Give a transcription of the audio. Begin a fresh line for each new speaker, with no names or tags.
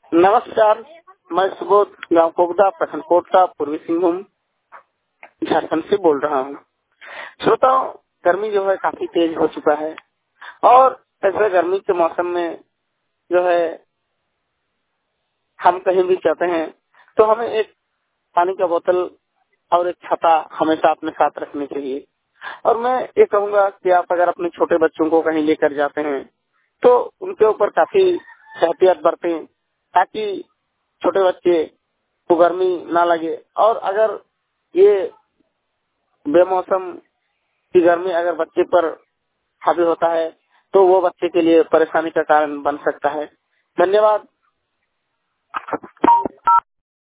नमस्कार, मैं सुबोध गाँव कोबदा प्रखंड कोटा पूर्वी सिंहभूम झारखंड से बोल रहा हूँ। श्रोताओं, गर्मी जो है काफी तेज हो चुका है और ऐसे गर्मी के मौसम में जो है हम कहीं भी जाते हैं तो हमें एक पानी का बोतल और एक छाता हमेशा अपने साथ रखनी चाहिए। और मैं ये कहूँगा कि आप अगर अपने छोटे बच्चों को कहीं लेकर जाते हैं तो उनके ऊपर काफी एहतियात बरतें ताकि छोटे बच्चे को गर्मी ना लगे। और अगर ये बेमौसम की गर्मी अगर बच्चे पर हावी होता है तो वो बच्चे के लिए परेशानी का कारण बन सकता है। धन्यवाद।